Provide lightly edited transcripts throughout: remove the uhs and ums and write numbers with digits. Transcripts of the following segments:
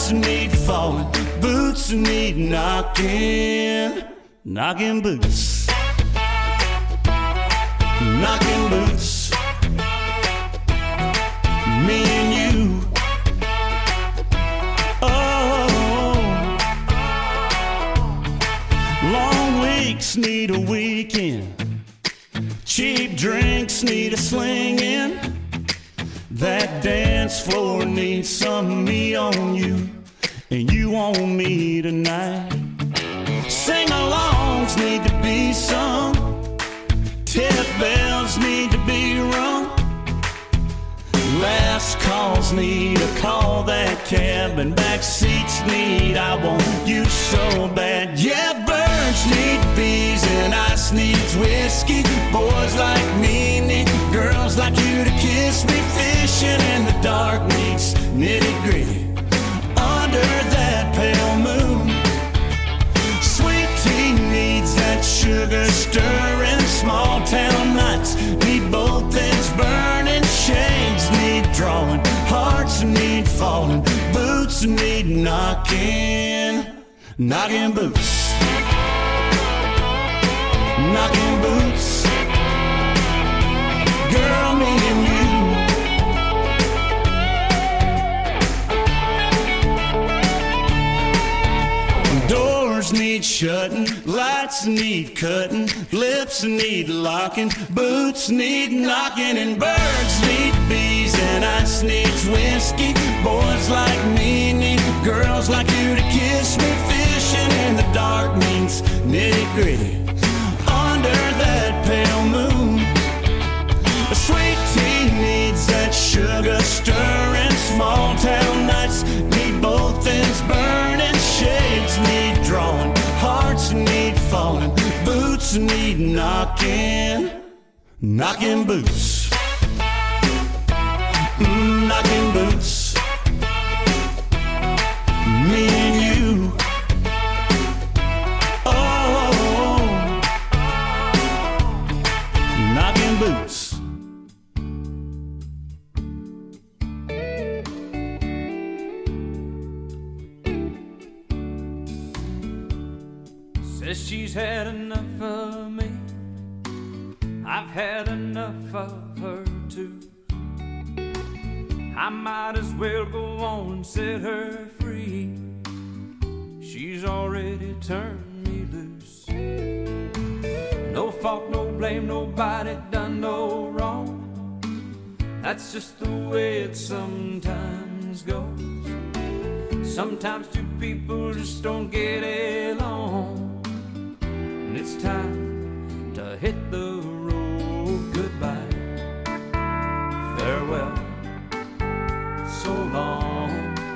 hearts need falling, boots need knocking, knocking boots, knocking boots. Me and you. Oh, long weeks need a weekend. Cheap drinks need a slinging. That dance floor needs some of me on you, and you on me tonight. Sing-alongs need to be sung. Tip bells need to be rung. Last calls need a call that cab, and back seats need I want you so bad. Yeah, birds need bees and ice needs whiskey. Boys like me need girls like you to kiss me. Fishing in the dark needs nitty-gritty under that pale moon. Sweet tea needs that sugar stirring. Small town nights need both ends burning. Shades need drawing, hearts need falling, boots need knocking, knocking boots, knocking boots. Girl, me and you. Doors need shutting, lights need cutting, lips need locking, boots need knocking, and birds need bees and ice needs whiskey. Boys like me need girls like you to kiss me. Fishing in the dark means nitty-gritty under that pale moon. A sweet tea needs that sugar stirring. Small town nights need both ends burning. Shades need drawing, hearts need falling, boots need knocking, knocking boots, knocking boots. Me and you. Oh, knocking boots. Says she's had enough of me, I've had enough of her too. I might as well go on and set her free. She's already turned me loose. No fault, no blame, nobody done no wrong. That's just the way it sometimes goes. Sometimes two people just don't get along, and it's time to hit the road. Goodbye, farewell, so long,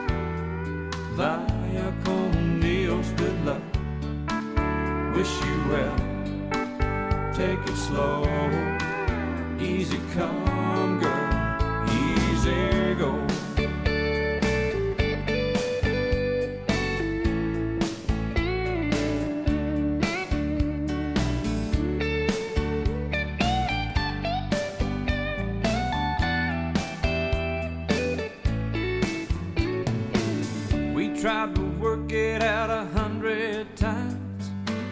vaya con Dios, good luck, wish you well, take it slow, easy come girl, easy go. Tried to work it out 100 times,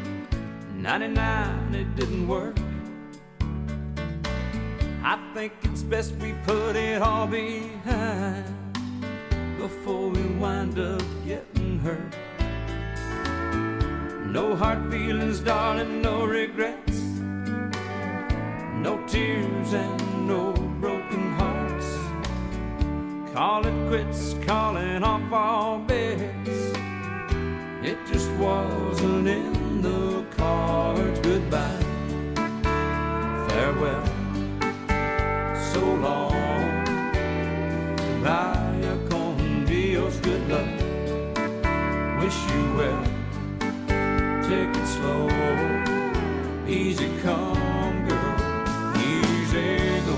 99 it didn't work. I think it's best we put it all behind before we wind up getting hurt. No hard feelings, darling, no regrets, no tears and no broken hearts. Call it quits, calling off all bets. It just wasn't in the cards. Goodbye, farewell, so long, vaya con Dios, good luck, wish you well, take it slow, easy come girl, easy go.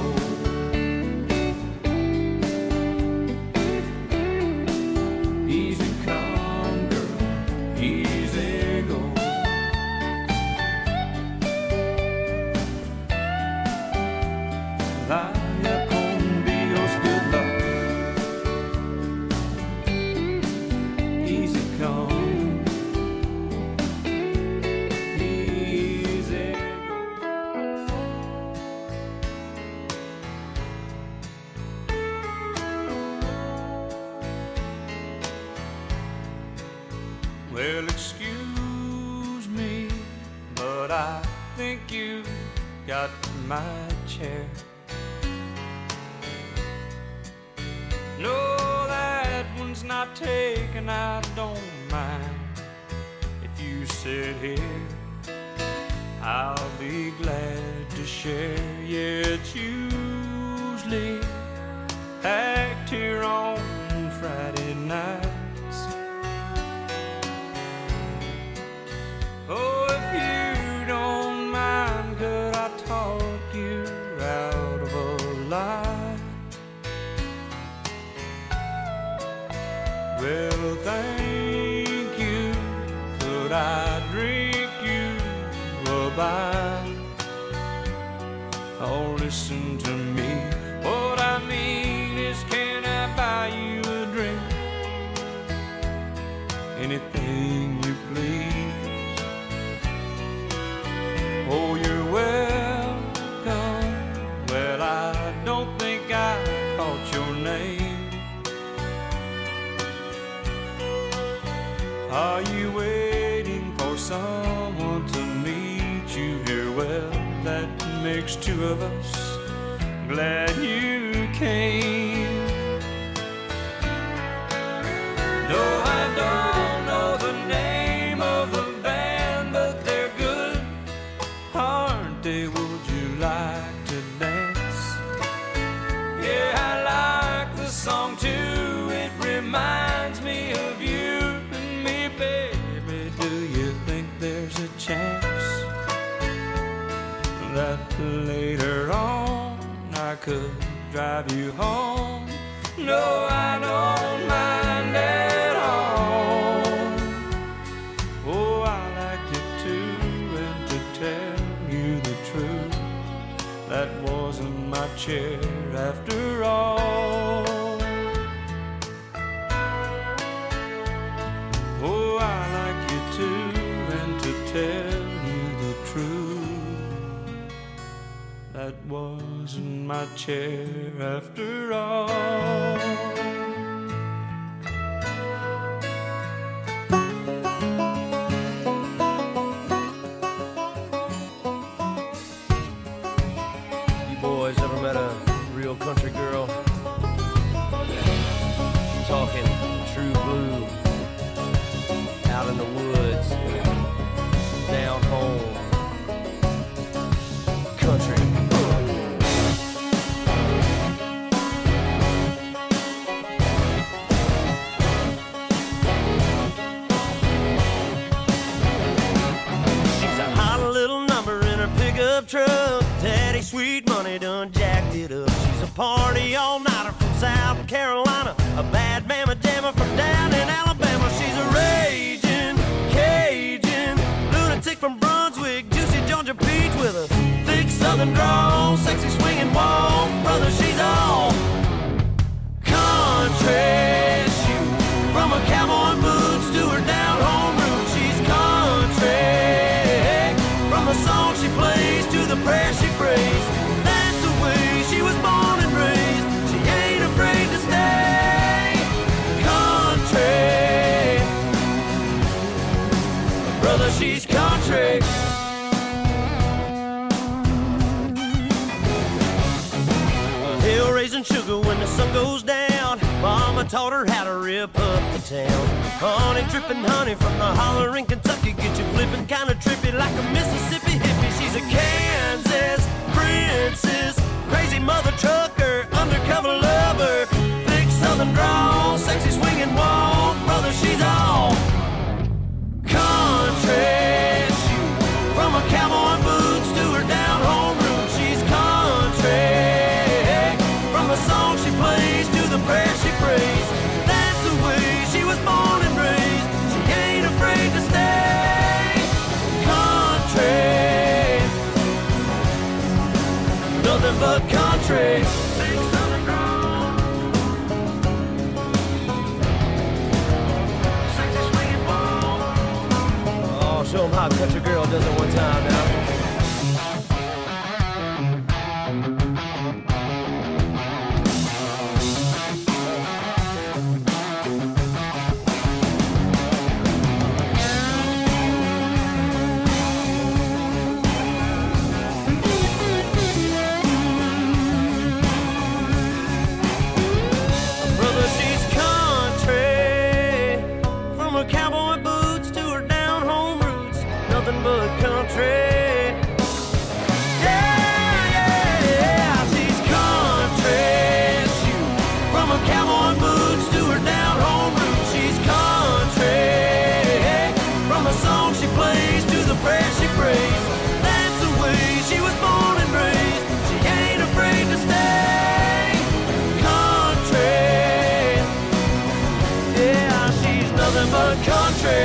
Vaya con Dios, good luck, Well, excuse me, but I think you got my chair. No, that one's not taken, I don't mind. If you sit here, I'll be glad to share. Yeah, it's usually packed here on Friday nights. Oh, if you don't mind, could I talk you out of a lie? Well, thank you. Could I drink you a bite? Oh, listen to me. What I mean is, can I buy you a drink? Anything you please. Oh, you're welcome. Well, I don't think I caught your name. Are you waiting for someone to meet you here? Well, that makes two of us. Glad you came. No, I don't know the name of the band, but they're good, aren't they? Would you like to dance? Yeah, I like the song too. It reminds me of you and me, baby. Do you think there's a chance that later on I could drive you home? No, I don't mind at all. Oh, I like you too, and to tell you the truth, that wasn't my chair after all. Oh, I like you too, and to tell you the truth, that wasn't my chair after all. You boys ever met a real country girl? Talking true blue, out in the woods, down home, country. Truck, Daddy Sweet Money done jacked it up. She's a party all-nighter from South Carolina, a bad mama jammer from down in Alabama. She's a raging Cajun lunatic from Brunswick, juicy Georgia peach with a thick southern drawl, sexy swinging walk. Brother, she's all country. She from her cowboy boots to her down home roots. She's country from the song she plays to the prayer she prays. That's the way she was born and raised. She ain't afraid to stay country. Brother, she's country. Hill raising sugar when the sun goes down. Mama taught her how to rip up the town. Honey dripping honey from the holler in Kentucky. Get you flipping kinda trippy like a Mississippi hippie. She's a Kansas princess, crazy mother trucker, undercover lover, thick southern drawl, sexy swinging walk. Brother, she's all country. She, from her cowboy boots to her down home roots. She's country. From the song she plays to the prayer she prays. That's the way she was born and raised. She ain't afraid to stay country. Nothing but country. Oh, show them how a country girl does it one time now. nothing but country.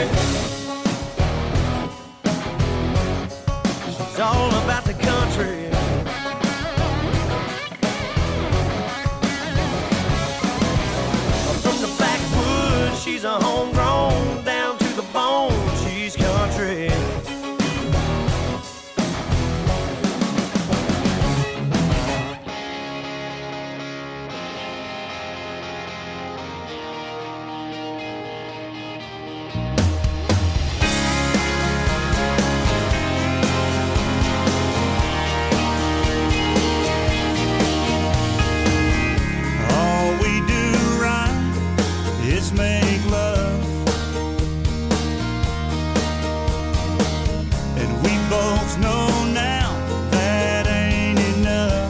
She's all about the country. From the backwoods, she's a homegrown, down to the bone, she's country. Make love, and we both know now that ain't enough.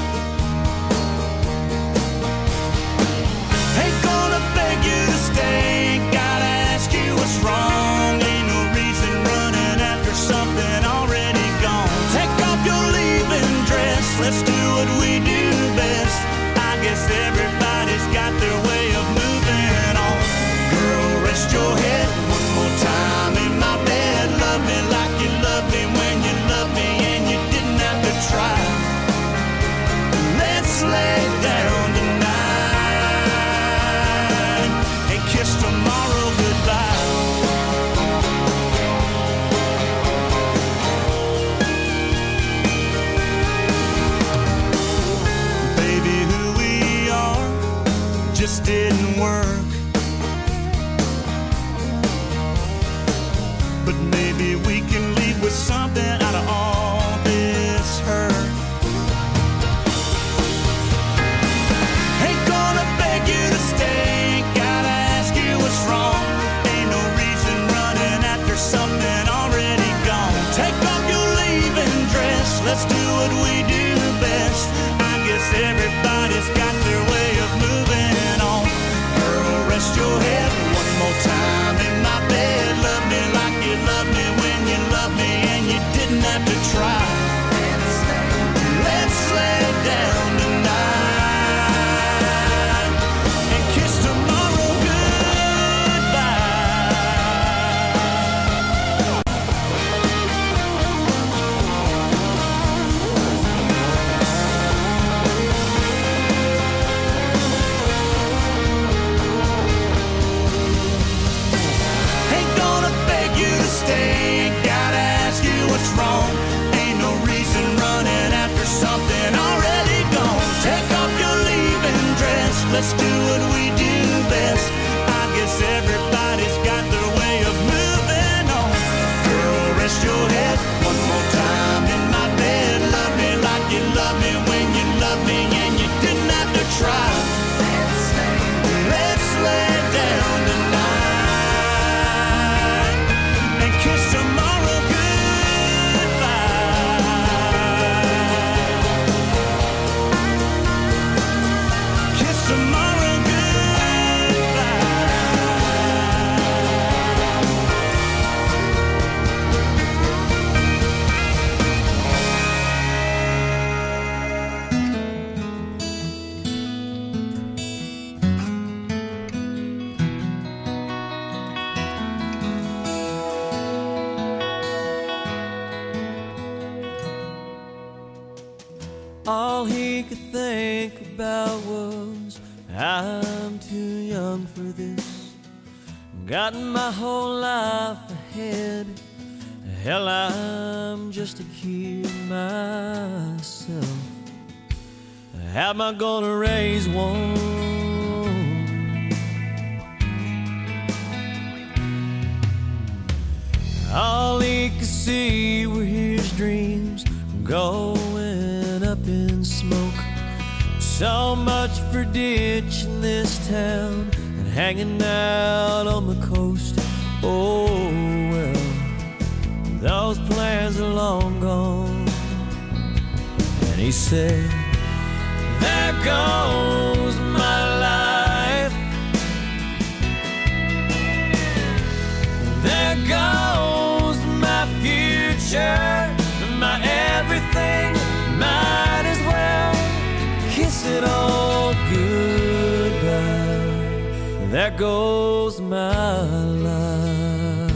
Ain't gonna beg you to stay, gotta ask you what's wrong. Ain't no reason running after something already gone. Take off your leaving dress, let's do what we do best. I guess everybody's got their way of moving on. Rest your head one more time in my bed. Love me like you loved me when you loved me and you didn't have to try. Let's lay down tonight and kiss tomorrow goodbye. Baby, who we are just didn't work. But maybe we can leave with something out of all this hurt. Ain't gonna beg you to stay, gotta ask you what's wrong. Ain't no reason running after something already gone. Take off your leaving dress, let's do what we do best. I guess everybody's got their way of moving on. Girl, rest your head one more time in my bed. Love me like you loved me when you loved me and you didn't have to try. Let's lay down tonight and kiss tomorrow stay, gotta ask you what's wrong. Ain't no reason running after something already gone. Take off your leaving dress, let's do what we do best. I guess everybody's got their way of moving on. Girl, rest your head one more time in my bed. Love me like you loved me when you loved me and you didn't have to try. Let's lay down tonight and kiss tomorrow goodbye. Kiss tomorrow goodbye. All he could think about was, I'm too young for this. Got my whole life ahead. Hell, I'm just a kid myself. How am I gonna raise one? All he could see were his dreams going up in smoke. So much for ditching this town and hanging out on the coast. Oh well, those plans are long gone. And he said, there goes my life. There goes my future, my everything. Might as well kiss it all goodbye. There there goes my life.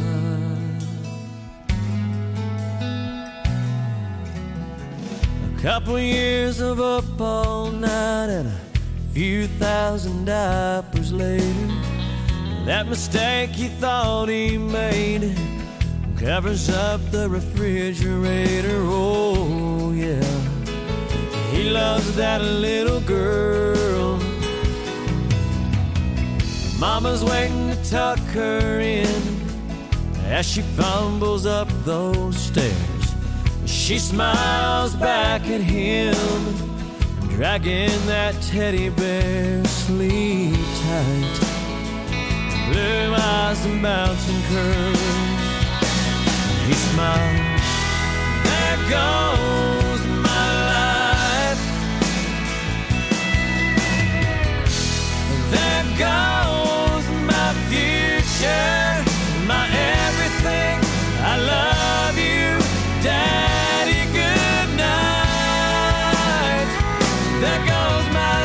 A couple years of up all night and a few thousand diapers later, that mistake he thought he made covers up the refrigerator. Oh yeah, he loves that little girl. Mama's waiting to tuck her in as she fumbles up those stairs. She smiles back at him, dragging that teddy bear. Sleep tight, blue eyes and bouncing curls. He smiles, there goes my life. There goes my future, my everything. I love you, Daddy, good night. There goes my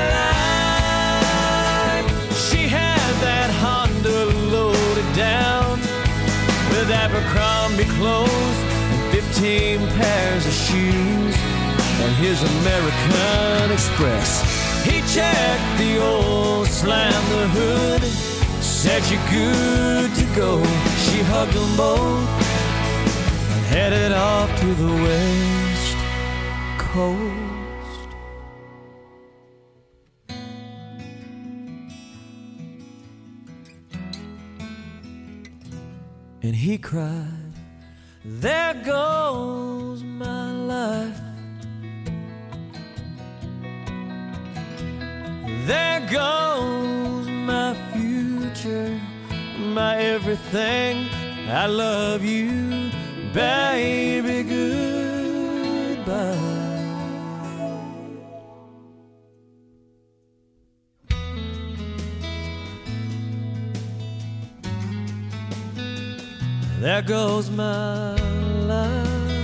life. She had that Honda loaded down with Abercrombie clothes and 15 pairs of shoes and his American Express. He checked the oil, slammed the hood, said you're good to go. She hugged them both and headed off to the West Coast. And he cried, there goes my life. There goes my future, my everything. I love you, baby, goodbye. There goes my life.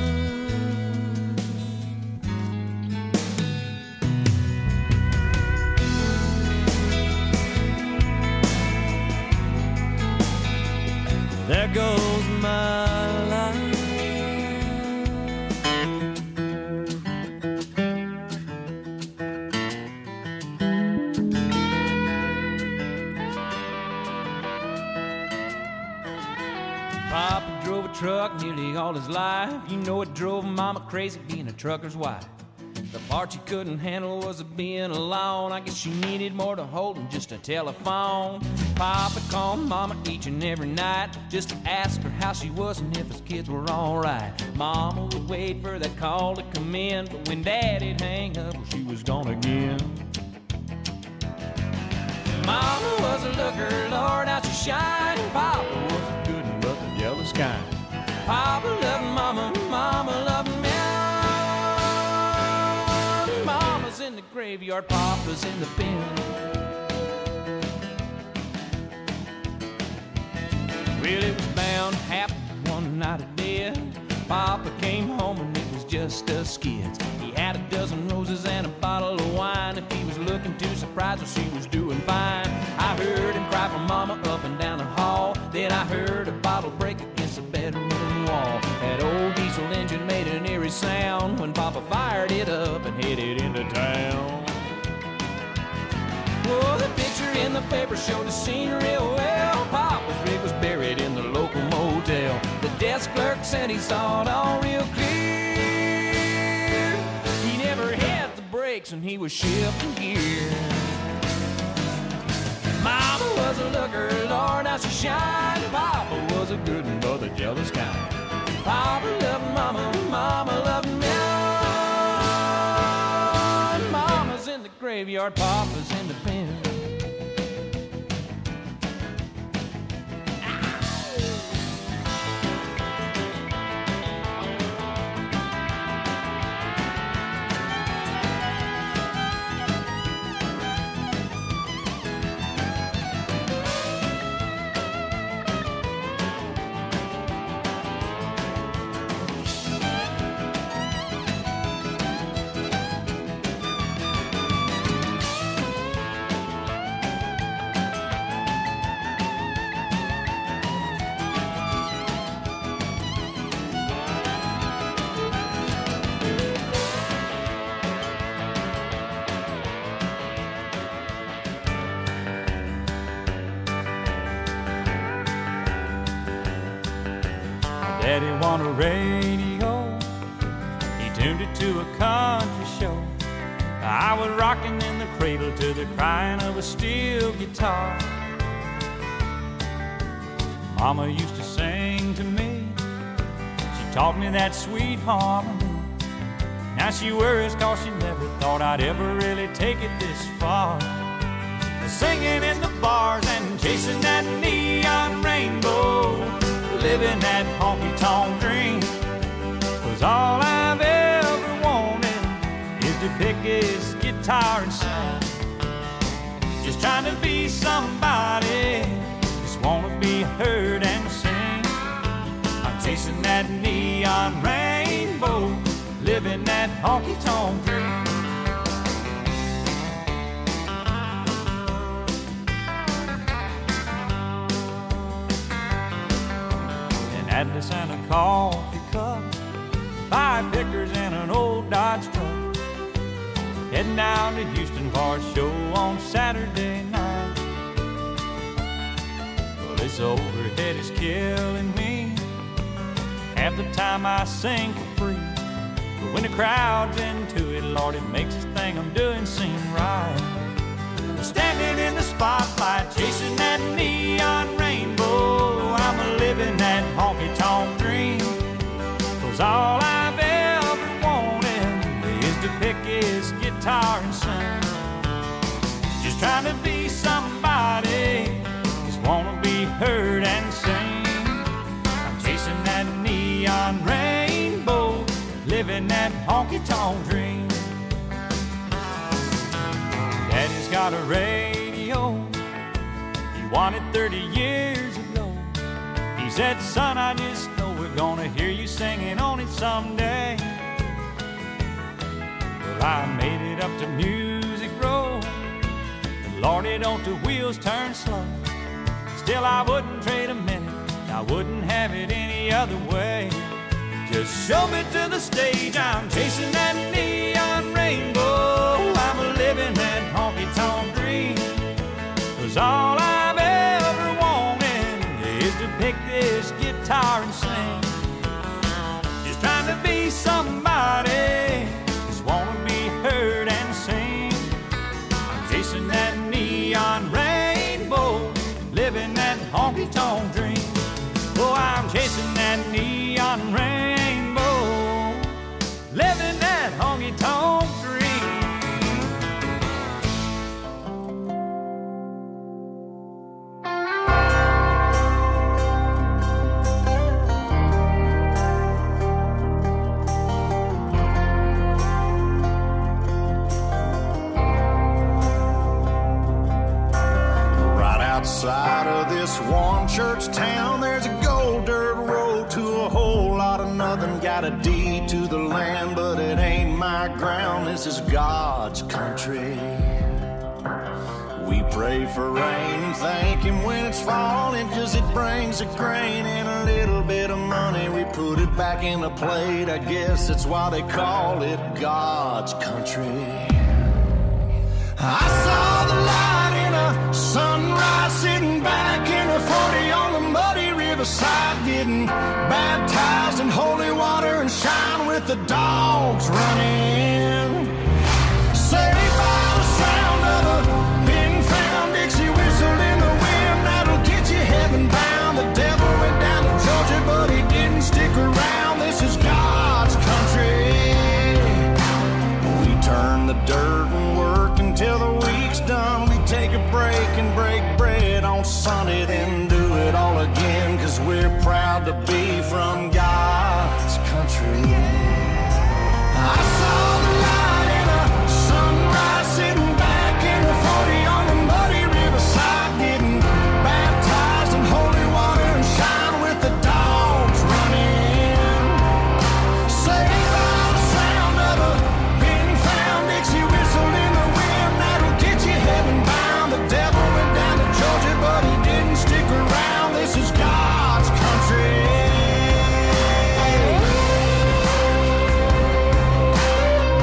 There goes my life. Papa drove a truck nearly all his life. You know it drove Mama crazy being a trucker's wife. The part she couldn't handle was being alone. I guess she needed more to hold than just a telephone. Papa called Mama each and every night just to ask her how she was and if his kids were all right. Mama would wait for that call to come in, but when Daddy'd hang up, she was gone again. Mama was a looker, Lord, how she shined. Papa was a good one, but the jealous kind. Papa loved Mama, Mama loved me. Mama's in the graveyard, Papa's in the bin. Well, it was bound to happen one night of dead. Papa came home and it was just us kids. He had a dozen roses and a bottle of wine. If he was looking to surprise her, she was doing fine. I heard him cry for Mama up and down the hall. Then I heard a bottle break against the bedroom wall. That old diesel engine made an eerie sound when Papa fired it up and headed into town. Oh, the picture in the paper showed the scene real well. Papa's rig was buried in the local motel. The desk clerk said he saw it all real clear. He never hit the brakes and he was shifting gear. Mama was a looker, Lord, how she shined. Papa was a good one, but the jealous kind. Papa loved Mama, Mama loved me. Mama's in the graveyard, Papa's in the pen. Daddy won a radio. He tuned it to a country show. I was rocking in the cradle to the crying of a steel guitar. Mama used to sing to me. She taught me that sweet harmony. Now she worries 'cause she never thought I'd ever really take it this far. Singing in the bars and chasing that neon rainbow, living that honky-tonk dream. 'Cause all I've ever wanted is to pick his guitar and sing. Just trying to be somebody, just wanna be heard and sing. I'm chasing that neon rainbow, living that honky-tonk dream. Atlas and a coffee cup, 5 pickers and an old Dodge truck. Heading down to Houston for a show on Saturday night. Well, this overhead is killing me. Half the time I sing for free, but when the crowd's into it, Lord, it makes this thing I'm doing seem right. Standing in the spotlight, chasing that neon rainbow, I'm a living that honky-tonk dream. 'Cause all I've ever wanted is to pick his guitar and sing. Just trying to be somebody, just wanna be heard and sing. I'm chasing that neon rainbow, living that honky-tonk dream. Daddy's got a radio, he won it 30 years ago. He said, son, I just know we're gonna hear you singing on it someday. Well, I made it up to Music Row, and Lordy, don't the wheels turn slow. Still, I wouldn't trade a minute, I wouldn't have it any other way. Just show me to the stage, I'm chasing that neon rainbow, I'm a living that honky-tonk dream. 'Cause all I've ever wanted is to pick this guitar and sing. Just trying to be somebody, just wanna be heard and sing. I'm chasing that neon rainbow, living that honky-tonk dream. Oh, I'm chasing that neon rainbow, living that honky-tonk dream. Right outside of this one church town, there's a gold dirt road to a whole lot of nothing. Got a deed to the land, but it ain't my ground. This is God's country. We pray for rain and thank him when it's falling, 'cause it brings a grain and a little bit of money. We put it back in the plate, I guess that's why they call it God's country. I saw the light in a sunrise, sitting back in a 40 on the muddy riverside, getting baptized in holy water and shine with the dogs running. Saved by the sound of a pin-found Dixie whistle in the wind, that'll get you heaven bound. The devil went down to Georgia, but he didn't stick around. This is God's country. We turn the dirt and work until the week's done. We take a break and break bread on Sunday, then do it all again, 'cause we're proud to be from God's country. I saw the light in a sunrise, sitting back in a 40 on the muddy riverside, getting baptized in holy water and shine with the dogs running. Saved by the sound of a pin-found Dixie whistle in the wind, that'll get you heaven bound. The devil went down to Georgia, but he didn't stick around. This is God's country.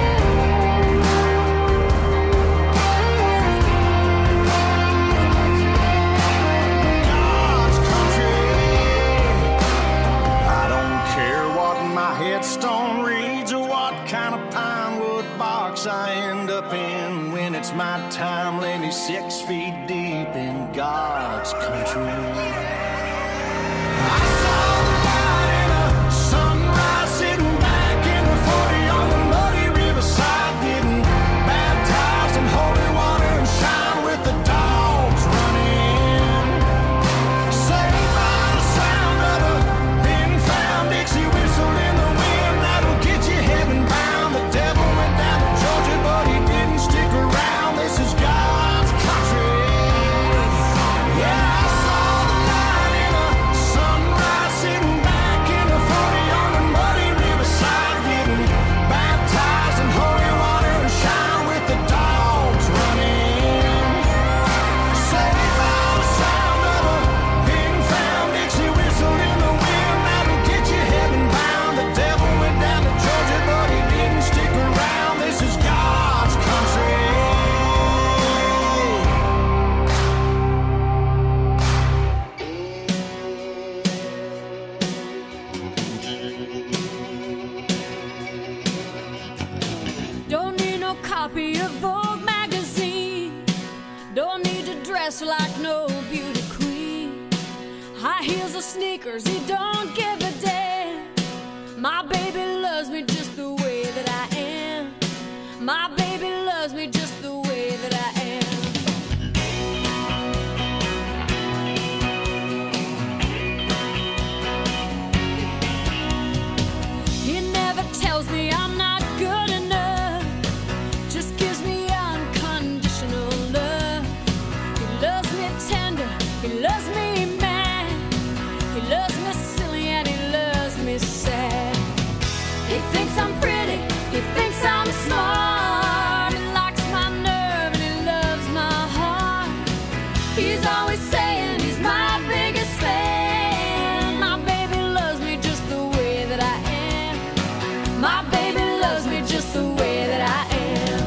time lately 6 feet deep in God's country. I saw the light in a sunrise sitting back in the 40 on the muddy riverside, getting baptized in holy water and shine with the dogs running. Saved by the sound of a thin-found Dixie whistle in the wind that'll get you heaven bound. The devil went down to Georgia, but he didn't stick around. This is God's country. Yeah, I saw the light in a sunrise sitting back in the 40 on the muddy riverside, getting baptized in holy water and shine with the dogs running. Saved by the sound of a thin-found Dixie whistle in the wind that'll get you heaven bound. The devil went down to Georgia, but he didn't stick around. This is God's country. Don't need no copy of Vogue magazine. Don't need to dress like no beauty queen. High heels or sneakers, he don't give a damn. My baby loves me just the way that I am. My baby loves me just the way that I am. He never tells me I'm not good enough, just gives me unconditional love. He loves me tender, he loves me mad, he loves me silly and he loves me sad. He thinks I'm pretty, he thinks I'm smart, he likes my nerve and he loves my heart. He's always saying he's my biggest fan. My baby loves me just the way that I am. My baby loves me just the way that I am.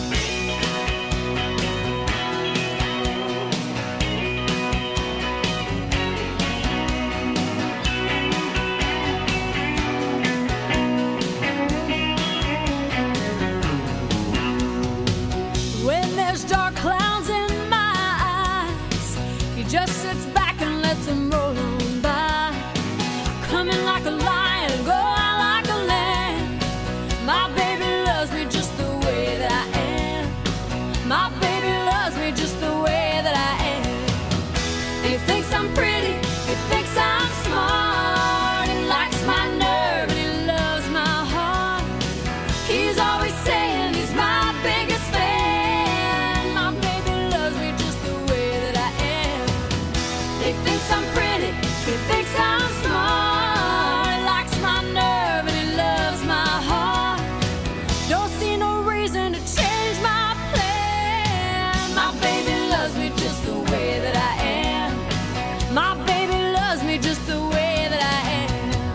When there's dark clouds in my eyes, he just sits back and lets them roll on by. Coming like a lion, going like a lamb. My baby loves me just the way that I am. My baby loves me just the way that I am. And he thinks I'm pretty, he thinks I'm smart, he likes my nerve and he loves my heart. He's always saying he's my biggest fan. My baby loves me just the way that I am. He thinks I'm pretty, he thinks I'm smart, he likes my nerve and he loves my heart. Don't see no reason to change my plan. My baby loves me just the way that I am. My baby loves me just the way that I am.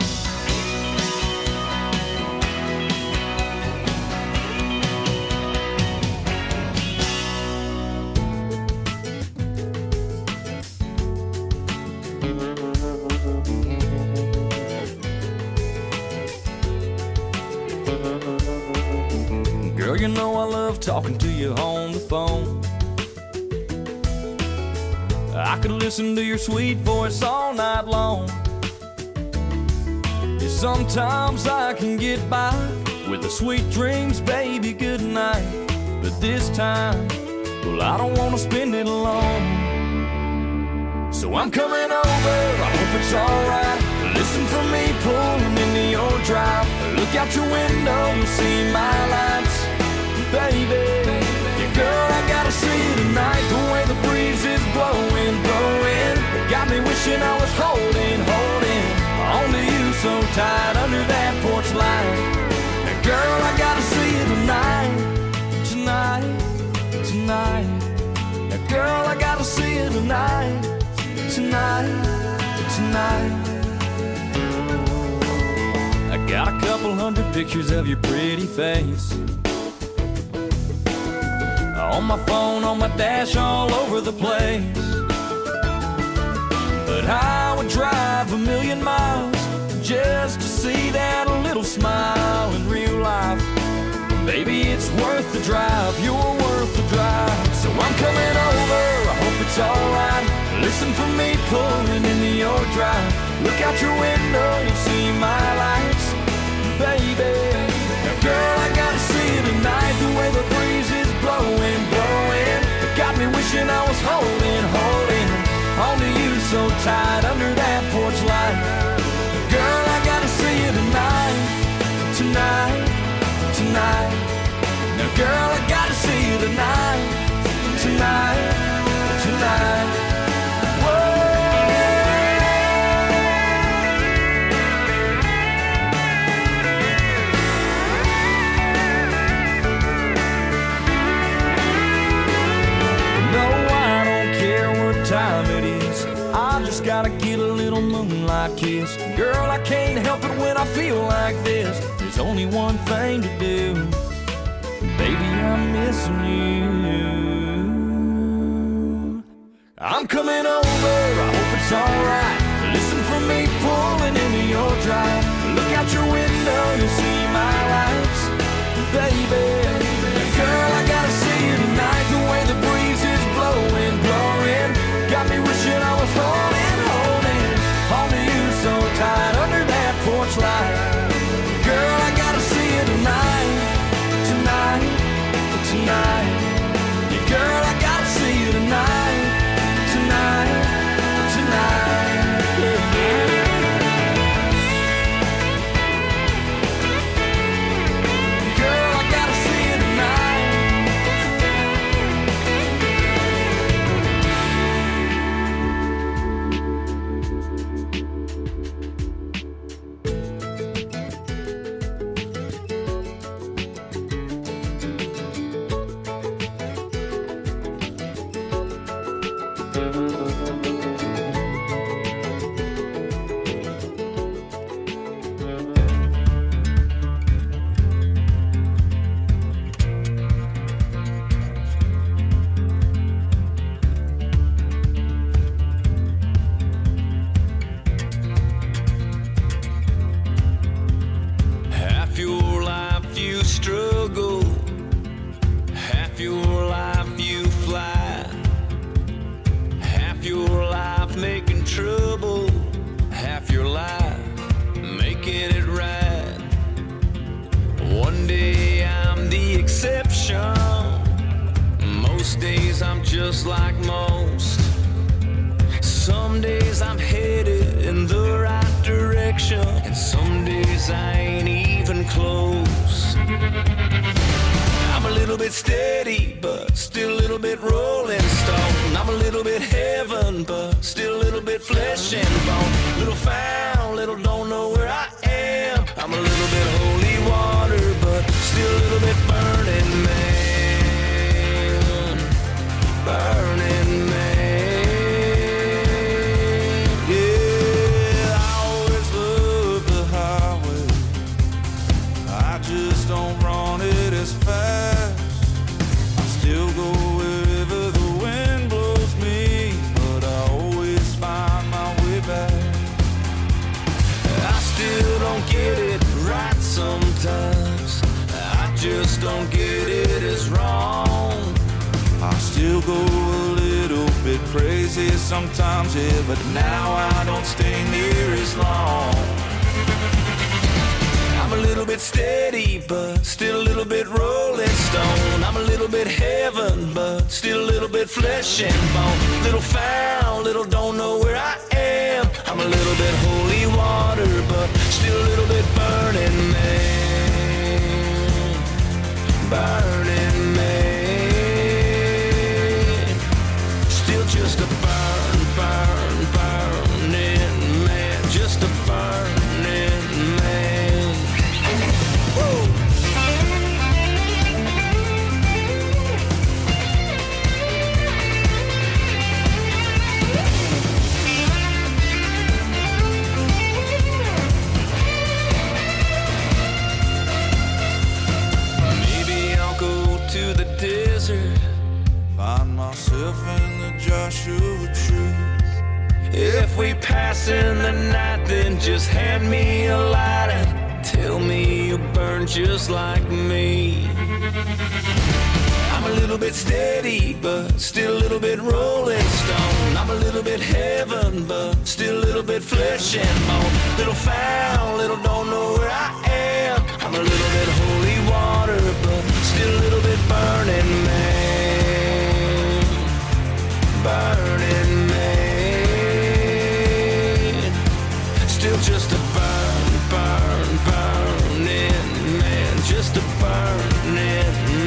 Girl, you know I love talking to you on the phone. I could listen to your sweet voice all night long. Yeah, sometimes I can get by with the sweet dreams, baby, good night. But this time, well, I don't want to spend it alone. So I'm coming over, I hope it's alright. Listen for me pulling into your drive. Look out your window, you'll see my lights. Baby, yeah, girl, I gotta see you tonight. The way the breeze is blowing, blowing, it got me wishing I was holding onto you so tight under that porch light. Now, girl, I gotta see you tonight, tonight, tonight. Now, girl, I gotta see you tonight, tonight, tonight. I got a couple hundred pictures of your pretty face on my phone, on my dash, all over the place. But I would drive 1,000,000 miles just to see that little smile in real life. Baby, it's worth the drive, you're worth the drive. So it's alright. Listen for me pulling into your drive. Look out your window, you'll see my lights, baby. Now girl, I gotta see you tonight. The way the breeze is blowing, blowing, it got me wishing I was holding, holding onto you so tight under that porch light. Girl, I gotta see you tonight, tonight, tonight. Now girl, I gotta see you tonight, tonight, tonight. Time it is, I just gotta get a little moonlight kiss. Girl, I can't help it when I feel like this. There's only one thing to do, baby, I'm missing you. I'm coming over, I hope it's alright. Listen for me pulling into your drive. Look out your window, you'll see my lights, baby. Girl, I gotta see you tonight. The way the breeze is blowing, blowing, got me wishing I was holding, holding onto you so tight under that porch light. Girl, I gotta see you tonight, tonight, tonight. Yeah, girl, I gotta see you tonight, tonight, tonight. Yeah, yeah. Girl, I gotta see you tonight. Half your life you struggle, half your life you fly, half your life making trouble, half your life making it right. One day I'm the exception, most days I'm just like most. Some days I'm headed in the right direction, and some days I ain't even close. I'm a little bit steady, but still a little bit rolling stone. I'm a little bit heaven, but still a little bit flesh and bone. Little found, little don't know where I am. I'm a little bit holy water, but still a little bit burning man, burning man. Yeah, I always love the highway, I just don't run it as fast. I still go wherever the wind blows me, but I always find my way back. I still don't get it right sometimes, I just don't get it as wrong. I still go a little bit crazy sometimes, yeah, but now I don't stay near as long. I'm a little bit steady, but still a little bit rolling stone. I'm a little bit heaven, but still a little bit flesh and bone. Little found, little don't know where I am. I'm a little bit holy water, but still a little bit burning man, burning man. Still just a burning man, just a burning man. Woo! Maybe I'll go to the desert, find myself in the Joshua tree. If we pass in the night, then just hand me a light and tell me you burn just like me. I'm a a little bit steady, but still a little bit rolling stone. I'm a little bit heaven, but still a little bit flesh and bone. Little foul, little don't know where I am. I'm a little bit holy water, but still a little bit burning man. Burning man. Still just a burning man. Just a burning man.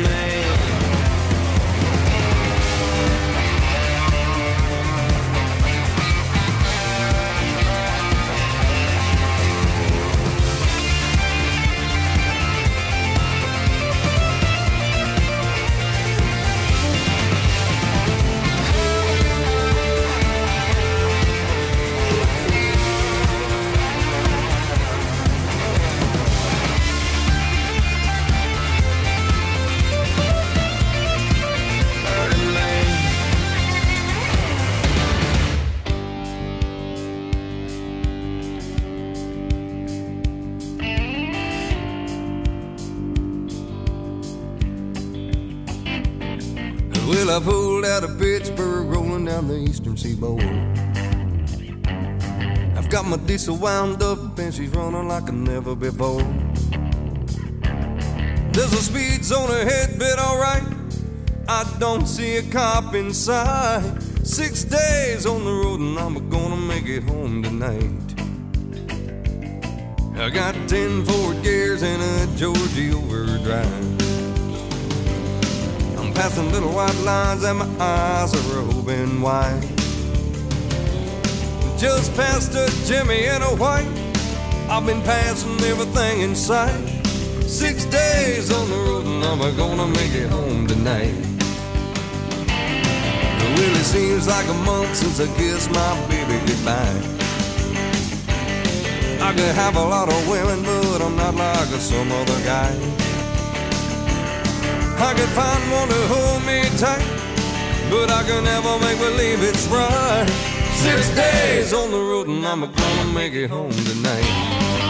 Well, I pulled out of Pittsburgh, rolling down the eastern seaboard. I've got my diesel wound up and she's running like never before. There's a speed zone ahead, but alright, I don't see a cop in sight. 6 days on the road and I'm gonna make it home tonight. I got 10 forward gears and a Georgie overdrive. Passing little white lines and my eyes are open wide. Just past a Jimmy and a White, I've been passing everything in sight. 6 days on the road and I'm gonna make it home tonight. Well, it seems like a month since I kissed my baby goodbye. I could have a lot of women, but I'm not like some other guy. I could find one to hold me tight, but I can never make believe it's right. 6 days on the road and I'm gonna make it home tonight.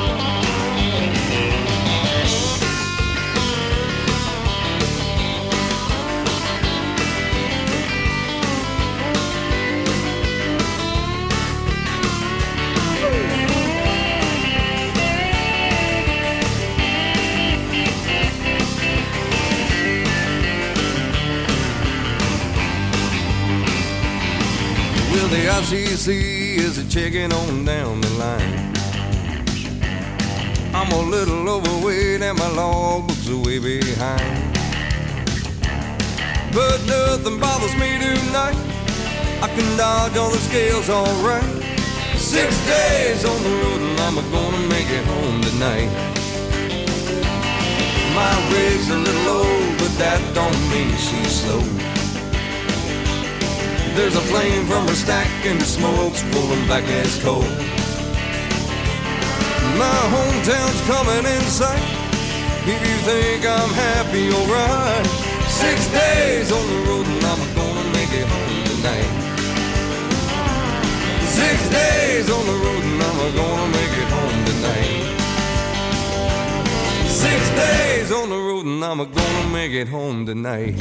The ICC is a checking on down the line. I'm a little overweight and my logbook's way behind. But nothing bothers me tonight. I can dodge all the scales alright. 6 days on the road and I'm gonna make it home tonight. My rig's a little old, but that don't mean she's slow. There's a flame from her stack and the smoke's pulling back as coal. My hometown's coming in sight. If you think I'm happy, alright. 6 days on the road and I'm gonna make it home tonight. 6 days on the road and I'm gonna make it home tonight. 6 days on the road and I'm gonna make it home tonight.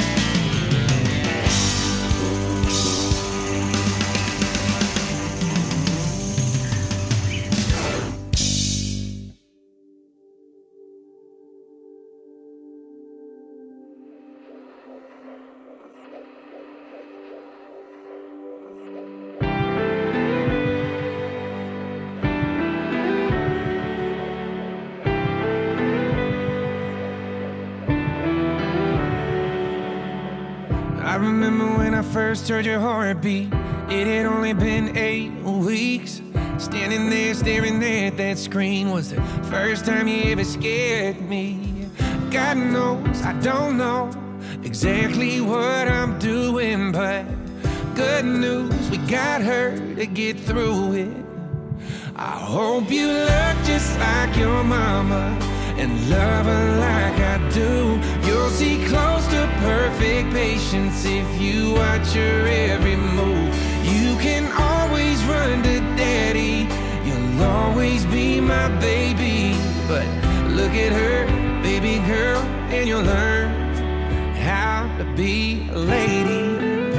I remember when I first heard your heartbeat. It had only been 8 weeks. Standing there staring at that screen was the first time you ever scared me. God knows I don't know exactly what I'm doing, but good news, we got her to get through it. I hope you look just like your mama and love her like I do. You'll see close to perfect patience if you watch her every move. You can always run to daddy, you'll always be my baby. But look at her, baby girl, and you'll learn how to be a lady.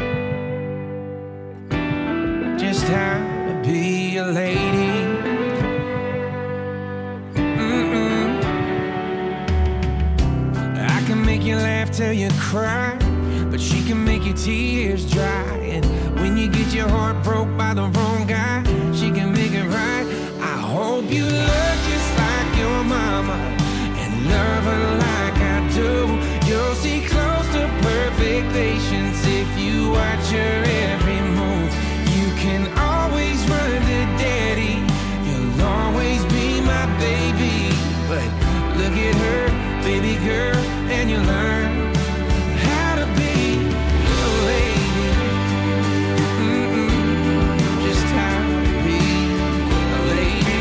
Just how to be a lady. I can make you laugh till you cry, but she can make your tears dry. And when you get your heart broke by the wrong guy, she can make it right. I hope you look just like your mama and love her like I do. You'll see close to perfect patience if you watch her every move. You can always run to daddy, you'll always be my baby. But look at her, baby girl, and you learn how to be a lady. Just how to be a lady.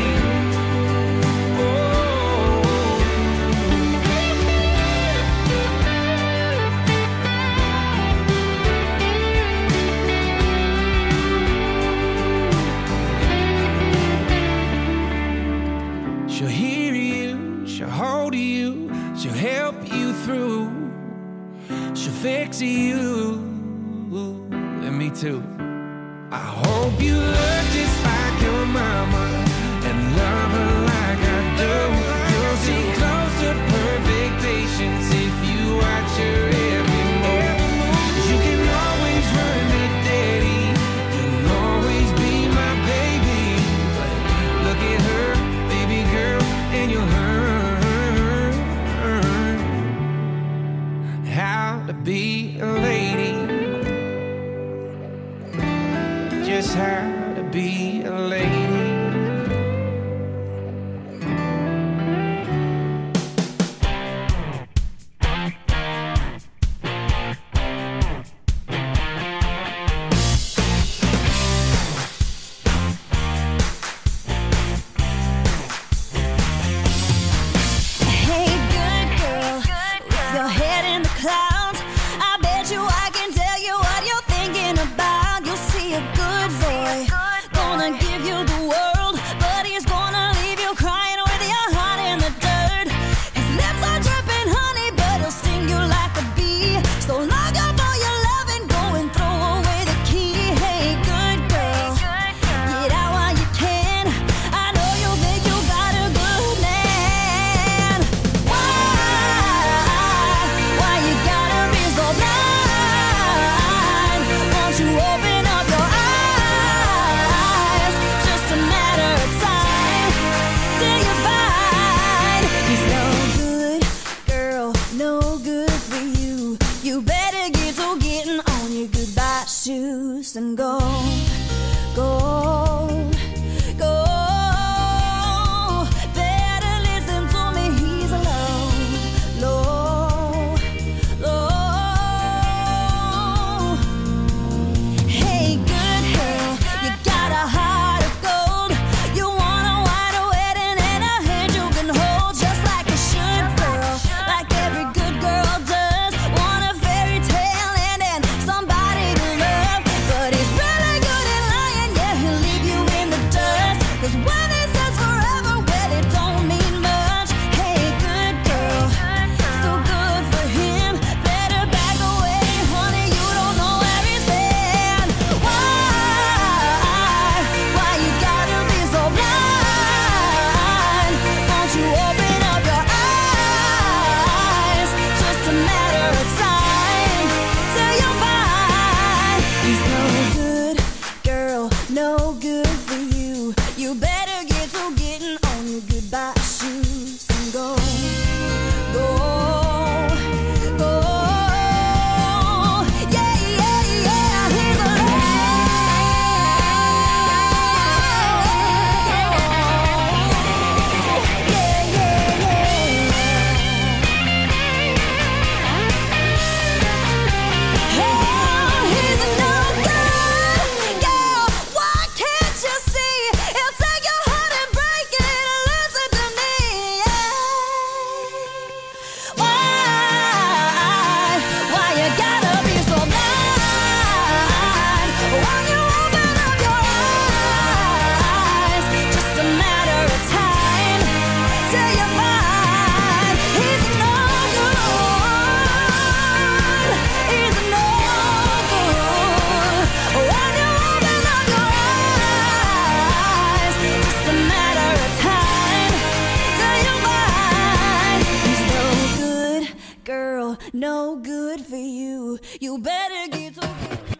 She'll hear you, she'll hold you, she'll help you through, she'll fix you, and me too. I hope you look just like your mama and love her like I do. You'll see close to perfect patience if you watch her every move. You can always run to daddy, you'll always be my baby. But look at her, baby girl, and you'll learn how to be a lady. Just how to You better get some.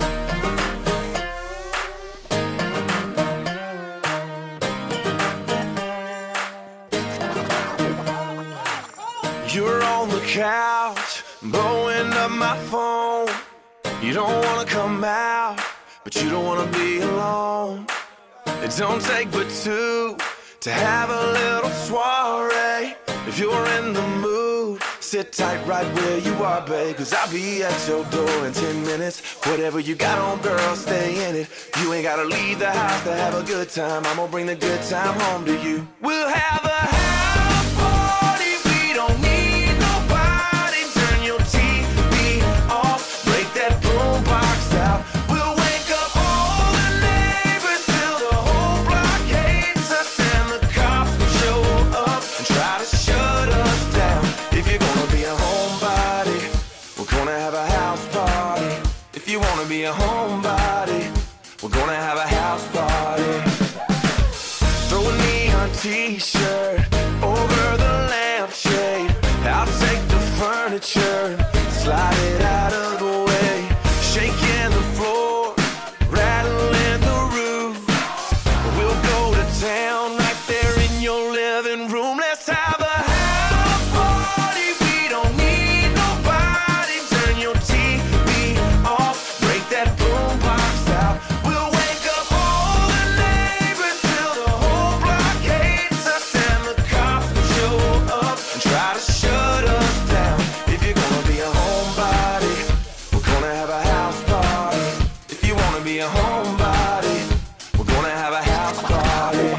You're on the couch, blowing up my phone. You don't wanna come out, but you don't wanna be alone. It don't take but two to have a little soiree. If you're in the mood, sit tight right where you are, babe, 'cause I'll be at your door in 10 minutes. Whatever you got on, girl, stay in it. You ain't gotta leave the house to have a good time. I'm gonna bring the good time home to you. We'll have a house party. We don't need nobody. Turn your TV off. Break that boombox out. We'll wake up all the neighbors till the whole block hates us, and the cops will show up and try to shut us down. If you're gonna be a homebody, we're gonna have a house party. If you wanna be a homebody, we're gonna have a house party. Throw a neon t-shirt over the lampshade. I'll take the furniture, slide it out of the way. Shaking the floor, rattling the roof. We'll go to town right there in your living room. Let's have a house party. We don't need nobody. Turn your TV off. Break that boombox out. We'll wake up all the neighbors till the whole block hates us, and the cops will show up and try to shut us down. If you're gonna be a homebody, we're gonna have a house party. If you wanna be a homebody, we're gonna have a house party.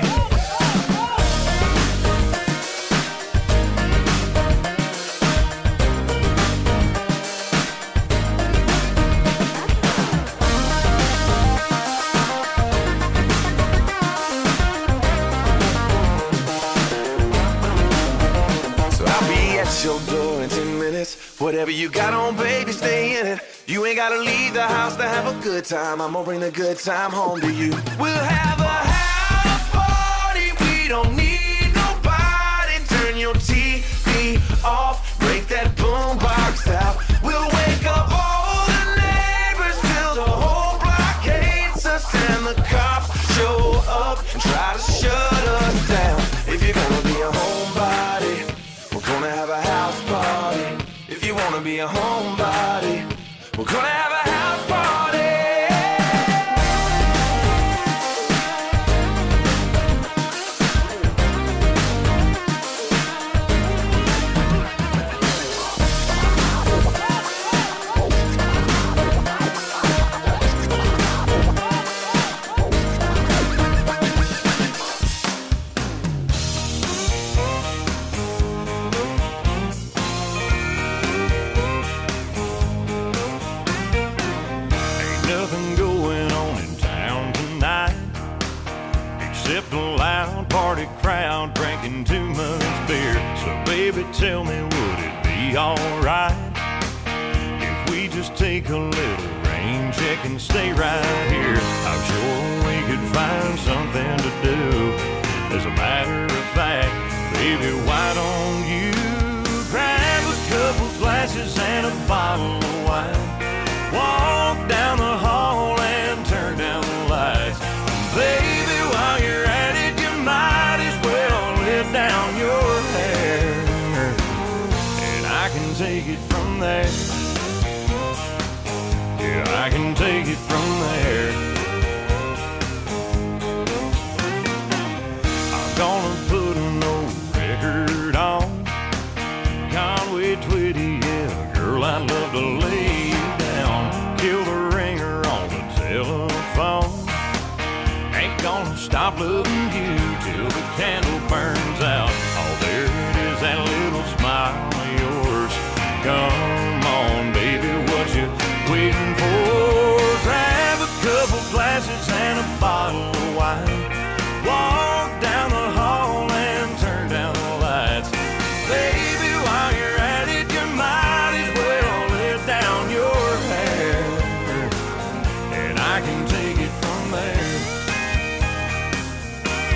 So I'll be at your door in 10 minutes. Whatever you got on, baby, stay in it. You ain't gotta leave the house to have a good time. I'm gonna bring the good time home to you. We'll have a house party. We don't need nobody. Turn your TV off. Break that boombox out. We'll wake up all the neighbors till the whole block hates us, and the cops show up and try to shut us down. If you're gonna be a homebody, we're gonna have a house party. If you wanna be a homebody, we're gonna have a house party. Nothing going on in town tonight except a loud party crowd drinking too much beer. So baby, tell me, would it be alright if we just take a little rain check and stay right here? I'm sure we could find something to do. As a matter of fact, baby, why don't you grab a couple glasses and a bottle of wine? Walk down the hall and turn down the lights. Baby, while you're at it, you might as well let down your hair, and I can take it from there. Yeah, I can take it from there. I'm gonna put an old record on Conway Twitty, yeah, girl, I'd love to lay you down. Kill the ringer on the telephone. Ain't gonna stop loving you till the candle burns out. Oh, there it is, that little smile of yours. Come on, baby, what you waiting for? Grab a couple glasses and a bottle of wine. Walk down the hall and turn down the lights. Baby, while you're at it, you might as well let down your hair, and I can take it from there.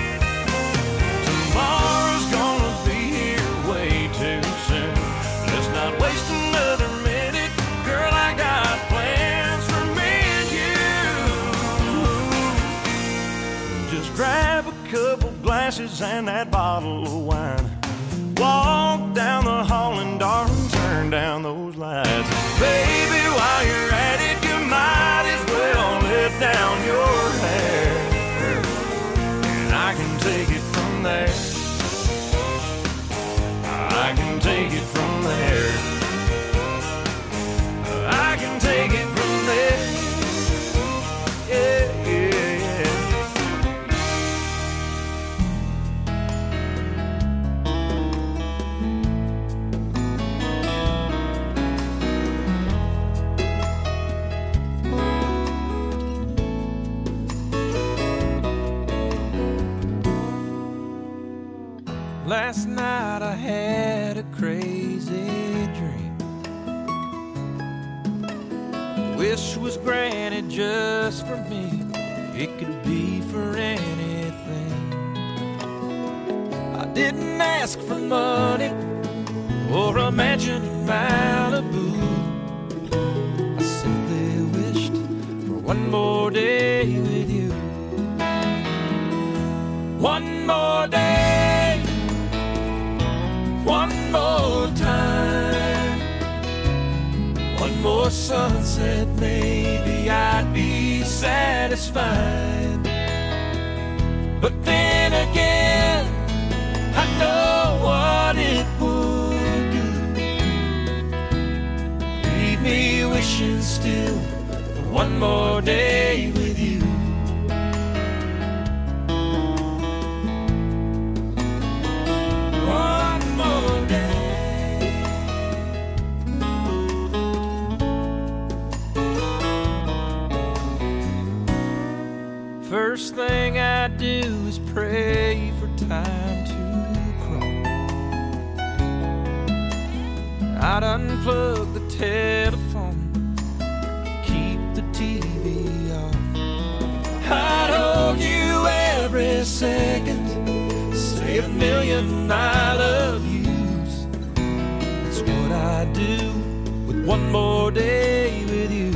glasses and that bottle of wine. Walk down the hall and darling, turn down those lights. Baby, while you're at it, you might as well let down your hair, and I can take it from there. I can take it from there. I can take it from there. Yeah, yeah, yeah. Last night I had a crazy dream. Wish was granted just for me. It could be for anything. I didn't ask for money or a mansion in Malibu. I simply wished for one more day with you. One more day, one more time, one more sunset, maybe I'd be satisfied. But then again, I know what it would do. Leave me wishing still for one more day with you. First thing I do is pray for time to crawl. I'd unplug the telephone, keep the TV off. I'd hold you every second, say a million I love yous. That's what I do with one more day with you.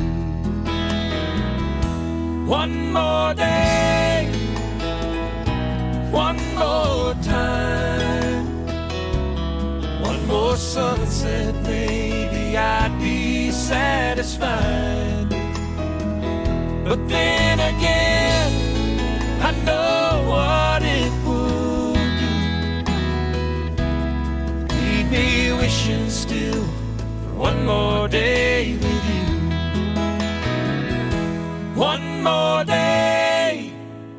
One more day, one more time, one more sunset, maybe I'd be satisfied. But then again, I know what it would do. Leave me wishing still for one more day with you. One more day,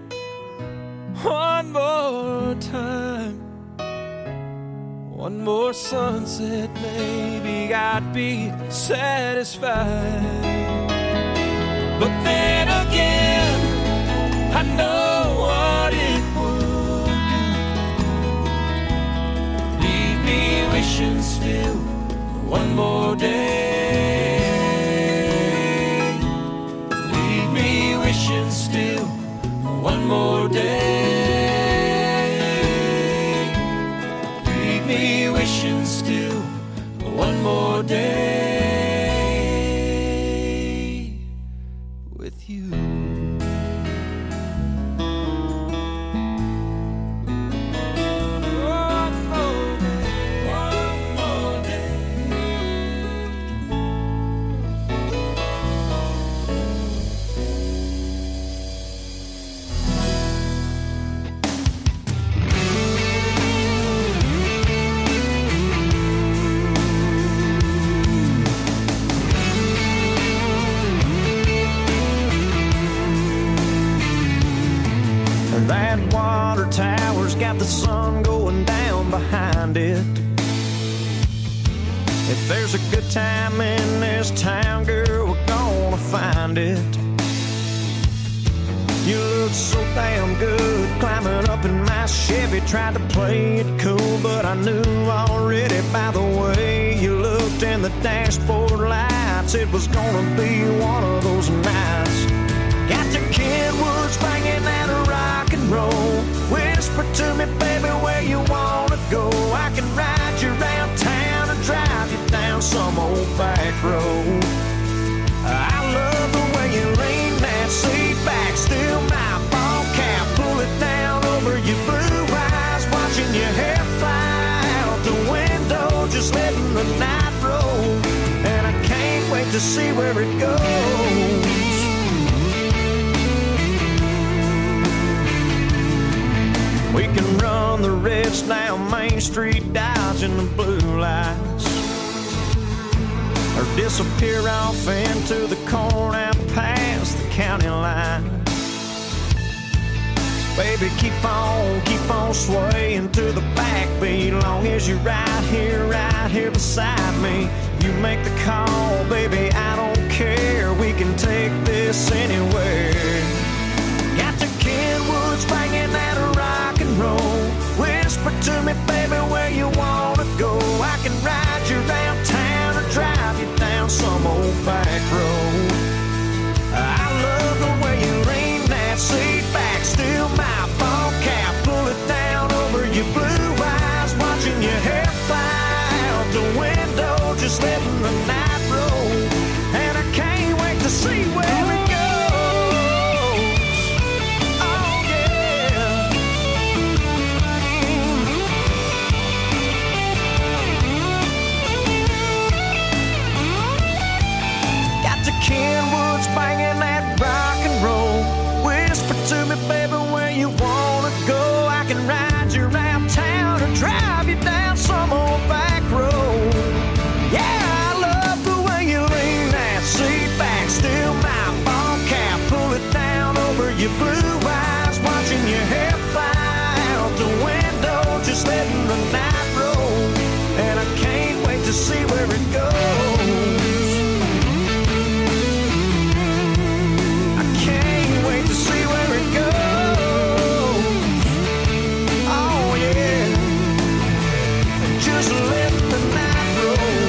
one more time, one more sunset, maybe I'd be satisfied. But then again, I know what it would do. Leave me wishing still for one more day. Wishing still one more day. Leave me wishing still one more day with you. That water tower's got the sun going down behind it. If there's a good time in this town, girl, we're gonna find it. You look so damn good climbing up in my Chevy. Tried to play it cool, but I knew already by the way you looked in the dashboard lights it was gonna be one of those nights. Got the Kenwoods banging that rock and roll. Whisper to me, baby, where you wanna go. I can ride you around town and drive you down some old back road. I love the way you lean that seat back, still my ball cap, pull it down over your blue to see where it goes. We can run the reds down Main Street, dodging the blue lights, or disappear off into the corn out past the county line. Baby, keep on swaying to the backbeat, long as you're right here beside me. You make the call, baby, I don't care. We can take this anywhere. Got the Kenwoods banging that rock and roll. Whisper to me, baby, where you wanna go. I can ride you around town or drive you down some old back road. I love the way you lean that seat back, still my ball cap, pull it down over your blue eyes, watching your hair fly out the window, just letting the night roll. And I can't wait to see where it goes. Oh yeah. Got the Kenwoods banging that rock and roll. Whisper to me, baby, where you wanna go. I can ride you around town or drive you down some old back road. Yeah, I love the way you lean that seat back, still my ball cap, pull it down over your blue eyes, watching your hair fly out the window, just letting the night roll. And I can't wait to see where it goes. I can't wait to see where it goes. Oh yeah, just let the night roll.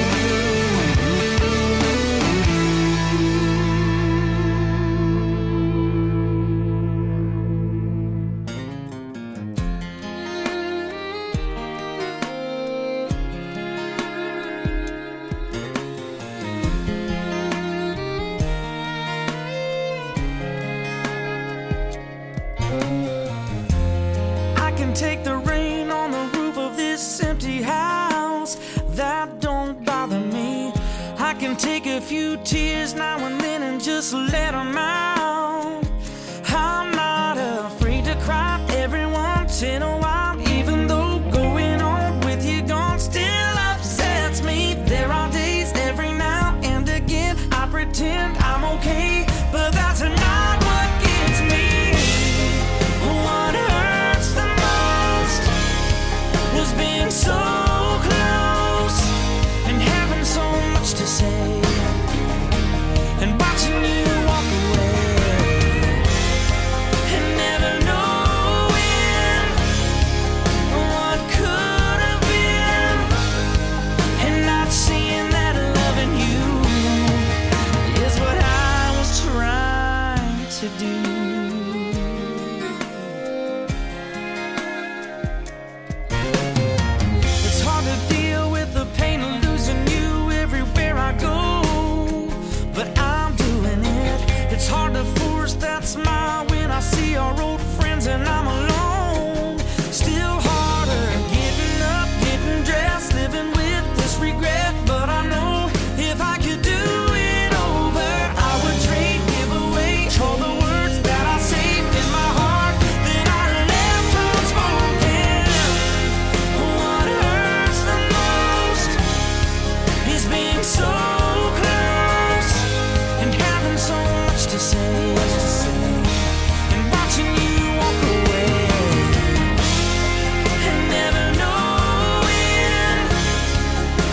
I can take the rain on the roof of this empty house. That don't bother me. I can take a few tears now and then and just let them out.